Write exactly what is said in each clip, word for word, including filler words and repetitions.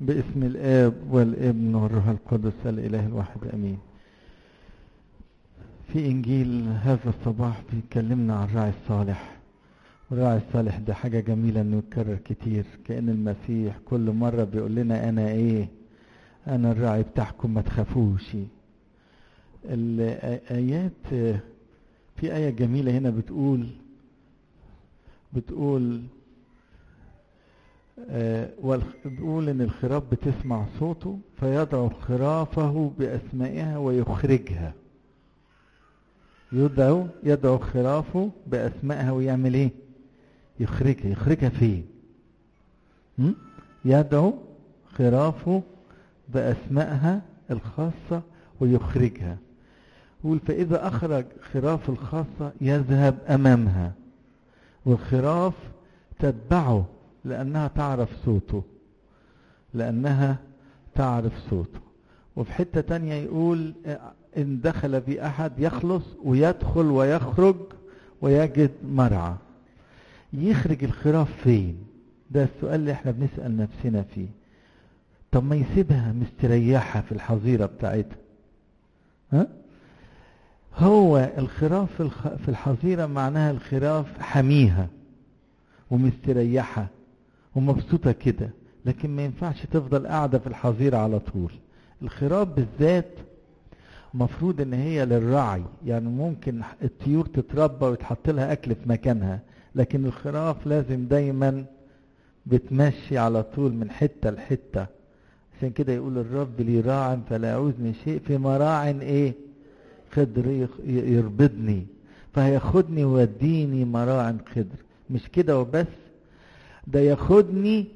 باسم الآب والابن والروح القدس الإله الواحد أمين. في إنجيل هذا الصباح بيكلمنا عن الراعي الصالح، والراعي الصالح ده حاجة جميلة إنه يتكرر كتير، كأن المسيح كل مرة بيقول لنا أنا إيه؟ أنا الراعي بتاعكم، ما تخافوش. الآيات في آية جميلة هنا بتقول بتقول آه بيقول ان الخراف بتسمع صوته فيدعو خرافه باسمائها ويخرجها. يدعو يدعو خرافه باسمائها ويعمل ايه؟ يخرجها. يخرجها فين؟ يدعو خرافه باسمائها الخاصة ويخرجها. يقول فاذا اخرج خراف الخاصة يذهب امامها، والخراف تتبعه لأنها تعرف صوته لأنها تعرف صوته. وفي حتة تانية يقول إن دخل بي أحد يخلص ويدخل ويخرج ويجد مرعى. يخرج الخراف فين؟ ده السؤال اللي احنا بنسأل نفسنا فيه. طب ما يسيبها مستريحة في الحظيرة بتاعتها. ها؟ هو الخراف في الحظيرة معناها الخراف حميها ومستريحة ومبسوطة كده، لكن ما ينفعش تفضل قاعدة في الحظيرة على طول. الخراف بالذات مفروض ان هي للرعي، يعني ممكن الطيور تتربى ويتحط لها اكل في مكانها، لكن الخراف لازم دايما بتمشي على طول من حتة لحتة. عشان كده يقول الرب لي راع فلا يعوزني شيء، في مراع ايه؟ خضر يربضني، فهياخدني ويوديني مراع خضر. مش كده وبس، ده ياخدني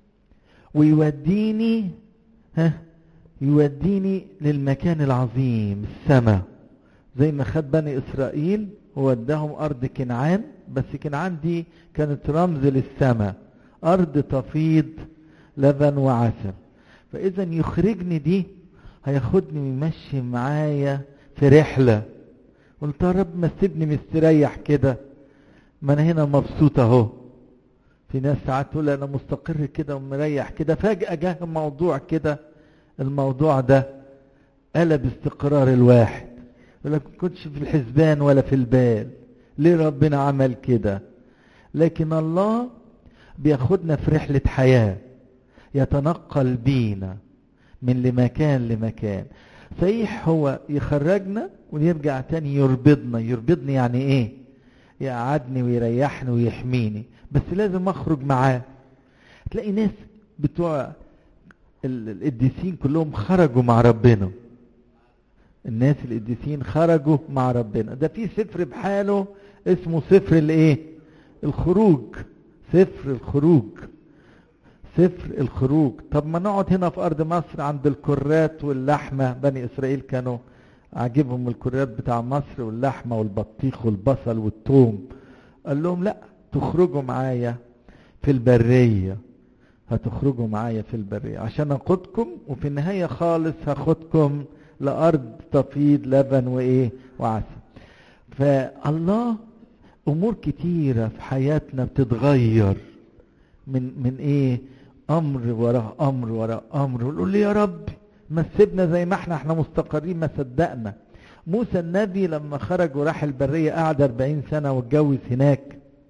ويوديني ها يوديني للمكان العظيم السماء، زي ما خد بني اسرائيل ووداهم ارض كنعان. بس كنعان دي كانت رمز للسماء، ارض تفيض لبن وعسل. فاذا يخرجني دي هياخدني ويمشي معايا في رحله. قلت يا رب ما تسيبني مستريح كده، ما انا هنا مبسوط اهو. في ناس ساعات تقول انا مستقر كده ومريح كده، فجأة جه موضوع كده، الموضوع ده قلب استقرار الواحد. يقول لك ما كنتش في الحسبان ولا في البال، ليه ربنا عمل كده؟ لكن الله بياخدنا في رحلة حياة، يتنقل بينا من لمكان لمكان. صحيح هو يخرجنا ويرجع تاني يربضنا. يربضني يعني ايه؟ يقعدني ويريحني ويحميني، بس لازم اخرج معاه. تلاقي ناس بتوع القديسين كلهم خرجوا مع ربنا. الناس القديسين خرجوا مع ربنا. ده في سفر بحاله اسمه سفر الايه؟ الخروج. سفر الخروج سفر الخروج. طب ما نقعد هنا في ارض مصر عند الكرات واللحمة. بني اسرائيل كانوا عجبهم الكرات بتاع مصر واللحمة والبطيخ والبصل والثوم. قال لهم لا، تخرجوا معايا في البرية. هتخرجوا معايا في البرية عشان اخدكم، وفي النهاية خالص هاخدكم لأرض تفيض لبن وايه وعسل. فالله امور كتيرة في حياتنا بتتغير من من ايه؟ امر وراء امر وراء امر. ونقول لي يا رب ما تسيبنا زي ما احنا احنا مستقرين. ما صدقنا. موسى النبي لما خرج وراح البرية قعد أربعين سنة واتجوز هناك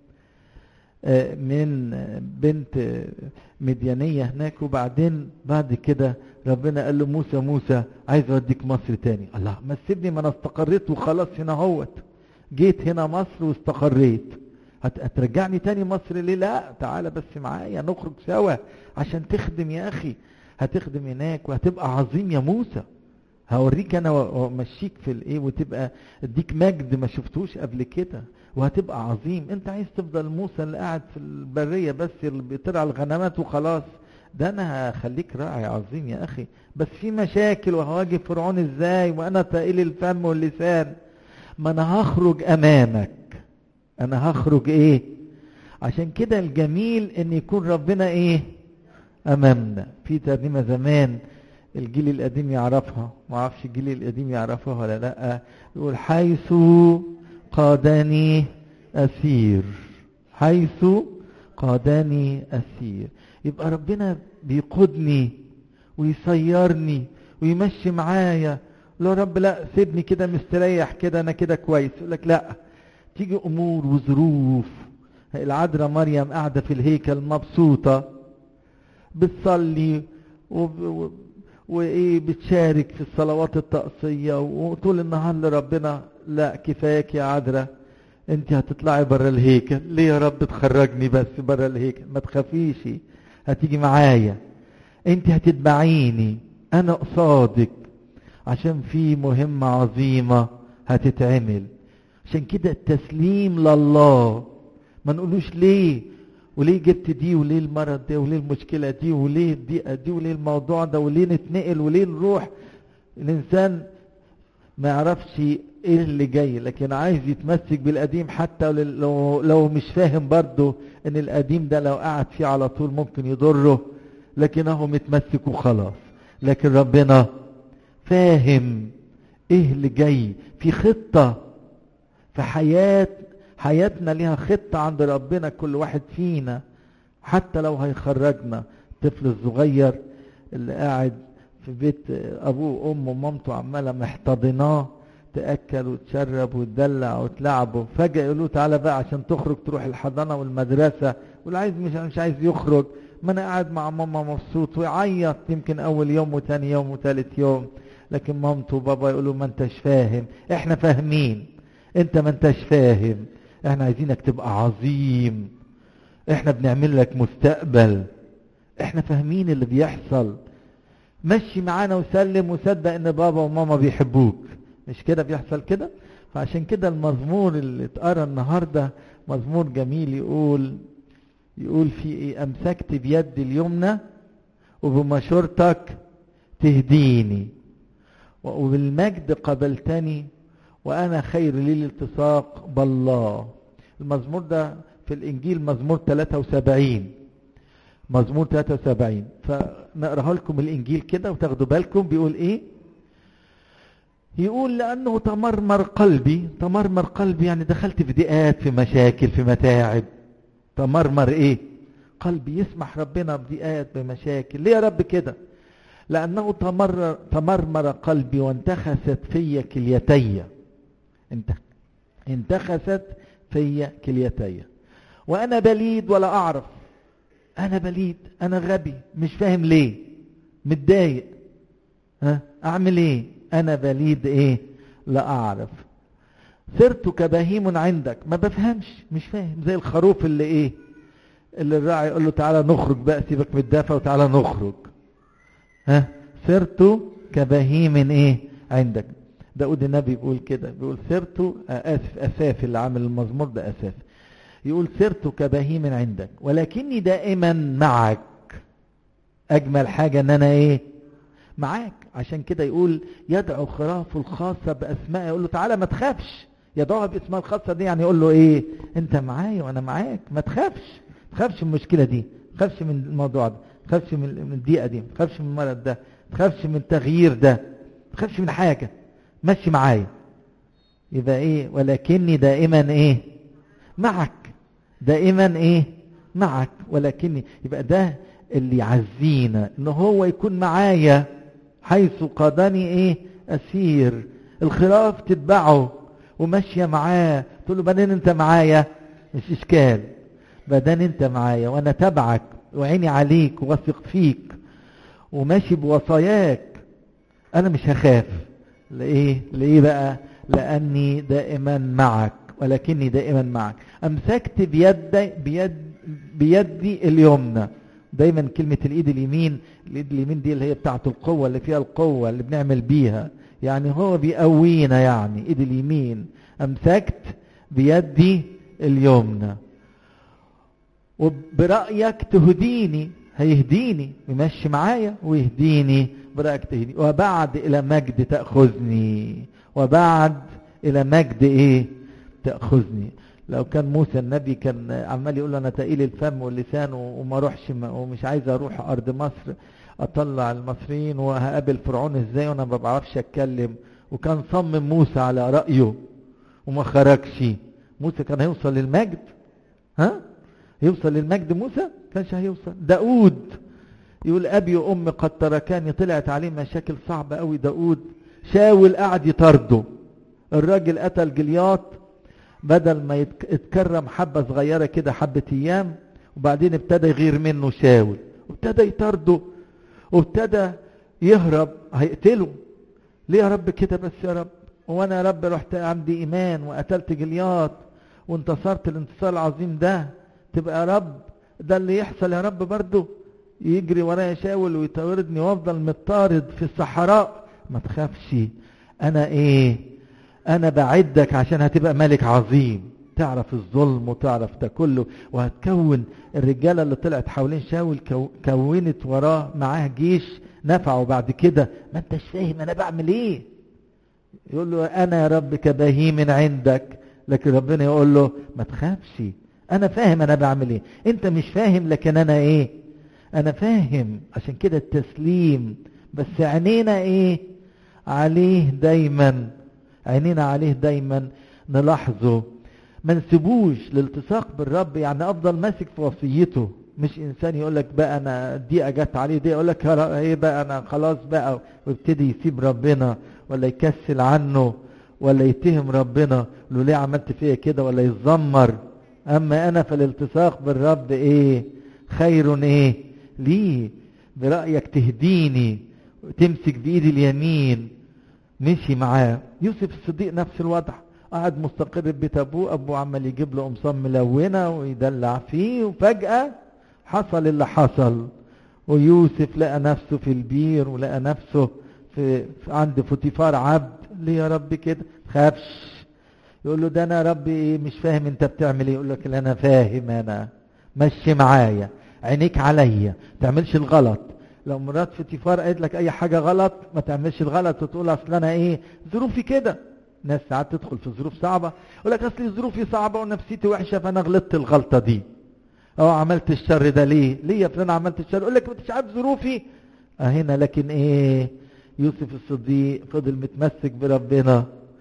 من بنت مديانية هناك. وبعدين بعد كده ربنا قال له موسى موسى عايز اوديك مصر تاني. الله، ما تسيبني، ما انا استقريت وخلاص هنا اهوت. جيت هنا مصر واستقريت، هترجعني تاني مصر ليه؟ لا، تعالى بس معايا نخرج سوا عشان تخدم يا اخي. هتخدم هناك وهتبقى عظيم يا موسى. هوريك انا وامشيك في الايه، وتبقى اديك مجد ما شفتوش قبل كده، وهتبقى عظيم. انت عايز تفضل موسى اللي قاعد في البرية بس اللي بيطلع الغنمات وخلاص؟ ده انا هخليك راعي عظيم يا اخي. بس في مشاكل، وهواجه فرعون ازاي وانا تقيل الفم واللسان؟ ما انا هخرج امامك. انا هخرج ايه؟ عشان كده الجميل ان يكون ربنا ايه؟ امامنا. في ترنيمة زمان الجيل القديم يعرفها، ما اعرفش الجيل القديم يعرفها ولا لا. يقول حيث قادني اسير، حيث قادني اسير. يبقى ربنا بيقودني ويصيرني ويمشي معايا. لو رب لا سيبني كده مستريح كده انا كده كويس. يقول لك لا، تيجي امور وظروف. العذراء مريم قاعده في الهيكل مبسوطه بتصلي و... وايه بتشارك في الصلوات الطقسيه وطول النهار لربنا. لا كفاياك يا عذراء، انت هتطلعي بره الهيكل. ليه يا رب تخرجني بس بره الهيكل؟ ما تخافيش، هتيجي معايا، انت هتتبعيني، انا قصادك، عشان في مهمة عظيمة هتتعمل. عشان كده التسليم لله، ما نقولوش ليه وليه جبت دي وليه المرض ده وليه المشكلة دي وليه الضيقة دي وليه الموضوع ده وليه نتنقل وليه نروح. الانسان ما يعرفش ايه اللي جاي، لكن عايز يتمسك بالقديم حتى لو, لو مش فاهم برضه ان القديم ده لو قعد فيه على طول ممكن يضره، لكن هو متمسك وخلاص. لكن ربنا فاهم ايه اللي جاي، في خطة في حياة حياتنا، ليها خطة عند ربنا كل واحد فينا. حتى لو هيخرجنا، الطفل الصغير اللي قاعد في بيت ابوه وامه ومامته عماله محتضناه، تاكل وتشرب وتدلع وتلعبه، فجاه يقولوا تعالى بقى عشان تخرج تروح الحضانه والمدرسه، واللي عايز مش مش عايز يخرج، ما انا قاعد مع ماما مبسوط، ويعيط يمكن اول يوم وتاني يوم وتالت يوم. لكن مامته وبابا يقولوا ما انتش فاهم. احنا فاهمين، انت ما انتش فاهم، احنا عايزينك تبقى عظيم، احنا بنعمل لك مستقبل، احنا فاهمين اللي بيحصل. مشي معانا وسلم وصدق ان بابا وماما بيحبوك. مش كده بيحصل كده؟ فعشان كده المزمور اللي اتقرا النهارده مزمور جميل، يقول يقول في ايه؟ امسكت بيدي اليمنى وبمشورتك تهديني، وبالمجد قبلتني وانا خير لي الالتصاق بالله. المزمور ده في الانجيل مزمور ثلاثة وسبعين، مزمور ثلاثة وسبعين. فنقرأه لكم الانجيل كده وتاخدوا بالكم بيقول ايه. يقول لانه تمرمر قلبي. تمرمر قلبي يعني دخلت في ضيقات، في مشاكل، في متاعب. تمرمر ايه؟ قلبي. يسمح ربنا بضيقات بمشاكل. ليه يا رب كده؟ لانه تمرر تمرمر قلبي وانتخست في كليتي. انت انتخست في كليتي وانا بليد ولا اعرف. انا بليد، انا غبي، مش فاهم ليه، متضايق، ها اعمل ايه؟ انا بليد ايه؟ لا اعرف. صرت كبهيم عندك، ما بفهمش، مش فاهم، زي الخروف اللي ايه، اللي الراعي يقول له تعالى نخرج بقى، سيبك من الدافع وتعالى نخرج. ها صرت كبهيم ايه عندك. داود النبي بيقول كده، بيقول صرت، اسف اساف اللي عامل المزمور ده اساف، يقول صرت كبهيم عندك ولكني دائما معك. اجمل حاجة ان انا ايه؟ معاك. عشان كده يقول يدعو خرافه الخاصة باسماء، يقول له تعالى ما تخافش، يدعوها باسماء الخاصة دي، يعني يقول له ايه؟ انت معايا وانا معاك، ما تخافش، ما تخافش من المشكلة دي، ما تخافش من الموضوع ده، ما تخافش من الضيقة دي، ما تخافش من المرض ده، ما تخافش من التغيير ده، ما تخافش من حاجة، ماشي معايا. يبقى ايه؟ ولكني دائما ايه؟ معك. دائما ايه؟ معك. ولكني، يبقى ده اللي يعزينا، ان هو يكون معايا حيث قادني ايه؟ اسير. الخراف تتبعه وماشيه معاه، تقول له بعدين انت معايا، مش اشكال، بعدين انت معايا وانا تبعك وعيني عليك وواثق فيك وماشي بوصاياك، انا مش هخاف. ليه؟ ليه بقى؟ لاني دائما معك. ولكني دائما معك. امسكت بيدي بيد بيدي اليمنى. دايما كلمة الايد اليمين، الايد اليمين دي اللي هي بتاعة القوة، اللي فيها القوة اللي بنعمل بيها، يعني هو بيقوينا، يعني ايد اليمين. امسكت بيدي اليمنى وبرأيك تهديني. هيهديني، يمشي معايا ويهديني برأيك تهديني. وبعد الى مجد تأخذني. وبعد الى مجد ايه؟ تأخذني. لو كان موسى النبي كان عمال يقول انا تقيل الفم واللسان وما اروحش ومش عايز اروح ارض مصر، اطلع المصريين وهقابل فرعون ازاي وانا ما بعرفش اتكلم، وكان صمم موسى على رأيه وما خرجش، موسى كان هيوصل للمجد؟ ها؟ يوصل للمجد موسى؟ كانش هيوصل. داود يقول ابي وامي قد تركاني، طلعت عليه مشاكل صعبة قوي. داود شاول قعد يطارده، الراجل قتل جليات، بدل ما يتكرم حبة صغيرة كده حبة ايام، وبعدين ابتدى يغير منه شاول، وابتدى يطارده، وابتدى يهرب هيقتله. ليه يا رب كده بس يا رب؟ وانا يا رب رحت عندي ايمان وقتلت جليات وانتصرت الانتصار العظيم ده، تبقى يا رب ده اللي يحصل يا رب برضه؟ يجري ورايا شاول ويطاردني وافضل متطارد في الصحراء. ما تخافش، انا ايه، انا بعدك عشان هتبقى ملك عظيم، تعرف الظلم وتعرف ده كله، وهتكون الرجالة اللي طلعت حوالين شاول كو كونت وراه معاه جيش نفعه بعد كده. ما انتش فاهم انا بعمل ايه؟ يقول له انا يا رب كبهيم عندك، لكن ربنا يقول له ما تخافش، انا فاهم انا بعمل ايه، انت مش فاهم لكن انا ايه، انا فاهم. عشان كده التسليم، بس عينينا ايه عليه دايما، عينينا عليه دايما نلاحظه، ما نسيبوش الالتصاق بالرب. يعني افضل ماسك في وصيته، مش انسان يقول لك بقى انا دي اجت عليه دي يقول لك ايه بقى انا خلاص بقى، ويبتدي يسيب ربنا ولا يكسل عنه ولا يتهم ربنا له ليه عملت فيا كده ولا يتذمر. اما انا فالالتصاق بالرب ايه خير ايه ليه، برأيك تهديني وتمسك بايدي اليمين. مشي معاه. يوسف الصديق نفس الوضع، قعد مستقر في بيت ابوه، ابوه عمال يجيب له قمصان ملونه ويدلع فيه، وفجأة حصل اللي حصل، ويوسف لقى نفسه في البير ولقى نفسه في, في عند فوتيفار عبد. ليه يا رب كده؟ خافش. يقول له ده انا يا رب ايه مش فاهم انت بتعمل ايه. يقول لك انا فاهم، انا مشي معايا، عينيك عليا، تعملش الغلط. لو مرات فوتيفار قالت لك اي حاجه غلط ما تعملش الغلط وتقول اصل انا ايه ظروفي كده. ناس ساعات تدخل في ظروف صعبه يقول لك اصل ظروفي صعبه ونفسيتي وحشه فانا غلطت الغلطه دي، او عملت الشر ده ليه ليه يا فلان عملت الشر. يقول لك مش عارف ظروفي هنا. لكن ايه، يوسف الصديق فضل متمسك بربنا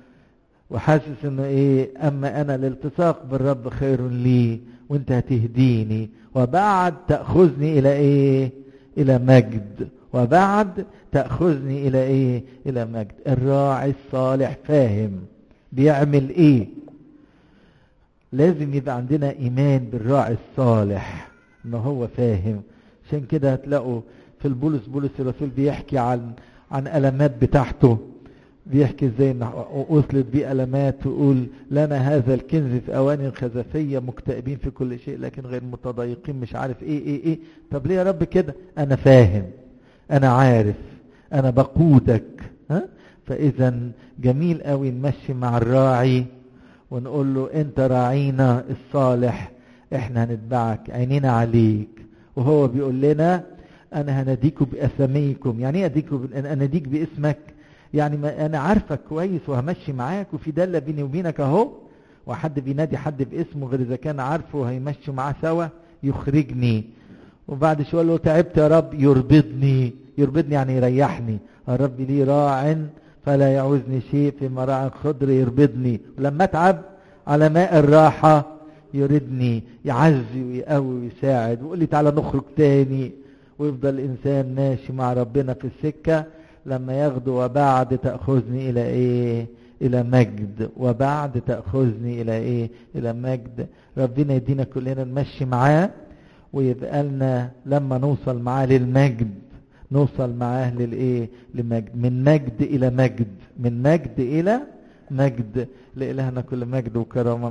وحاسس انه ايه، اما انا الالتصاق بالرب خير لي، وانت هتهديني، وبعد تأخذني الى ايه، الى مجد، وبعد تأخذني الى ايه، الى مجد. الراعي الصالح فاهم بيعمل ايه. لازم يبقى عندنا ايمان بالراعي الصالح ان هو فاهم. عشان كده هتلاقوا في البولس، بولس الرسول بيحكي عن عن ألمات بتاعته، بيحكي ازاي ان وصلت بيه ألمات، ويقول لنا هذا الكنز في اواني خزفية، مكتئبين في كل شيء لكن غير متضايقين، مش عارف ايه ايه ايه. طب ليه يا رب كده؟ انا فاهم، انا عارف، انا بقودك. ها؟ فاذا جميل قوي نمشي مع الراعي ونقول له انت راعينا الصالح، احنا هنتبعك، عينينا عليك. وهو بيقول لنا انا هناديكم باساميكم. يعني ايه اديكم؟ اناديك باسمك، يعني ما انا عارفك كويس وهمشي معاك، وفي دالة بيني وبينك اهو. وحد بينادي حد باسمه غير اذا كان عارفه وهيمشي معاه سوا يخرجني. وبعد شويه له تعبت يا رب يربضني. يربضني يعني يريحني. الرب لي راع فلا يعوزني شيء، في مراعي خضر يربضني، ولما اتعب على ماء الراحه يردني، يعزي ويقوي ويساعد، ويقول لي تعالى نخرج تاني. ويفضل الانسان ماشي مع ربنا في السكه لما ياخده. وبعد تأخذني الى ايه، الى مجد. وبعد تأخذني الى ايه، الى مجد. ربنا يدينا كلنا نمشي معاه، ويبقى لنا لما نوصل معاه للمجد نوصل معاه للايه، لمجد، من مجد الى مجد، من مجد الى مجد. لإلهنا كل مجد وكرامة.